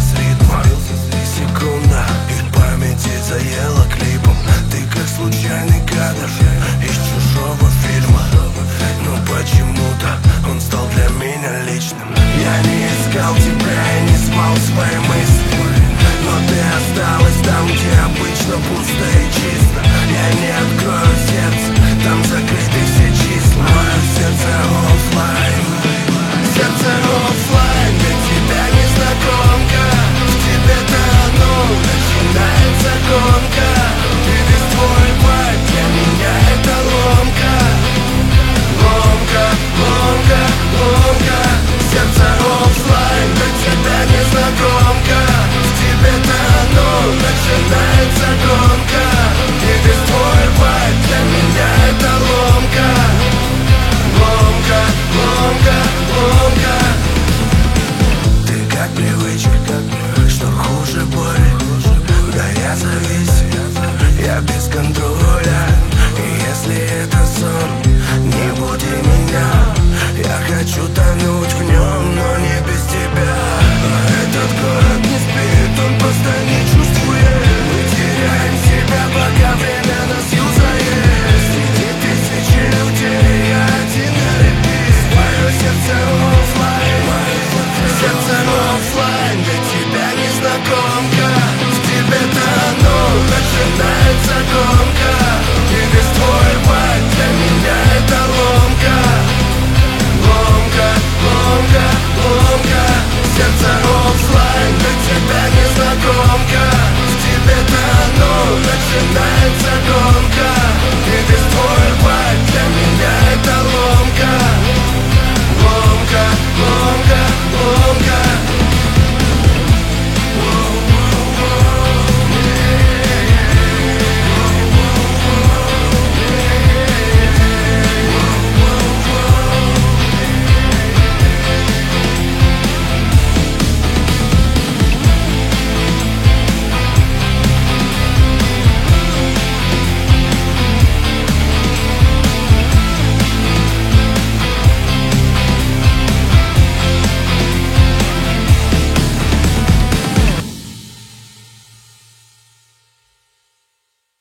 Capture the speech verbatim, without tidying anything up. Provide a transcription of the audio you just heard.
с ритма. Секунда, и памяти заела клипом. Ты как случайный кадр из чужого фильма. Но почему-то он стал для меня личным. Я не искал тебя и не спал свои мысли, но ты осталась там, где обычно пусто и чисто. Я не открою сердце, там закрыты все числа. Мое сердце оффлайн, сердце оффлайн, для тебя незнакомка. В тебе-то оно начинается гонка. Ты весь твой вайб, для меня это ломка. Ломка, ломка, ломка. Сердце оффлайн, для тебя незнакомка. В тебе-то оно начинается гонка. Ты весь твой вайб, для меня это ломка. Ломка, ломка, ломка. Ты как привычка, что хуже боли. Да я зависим, я без контроля. И если это сон,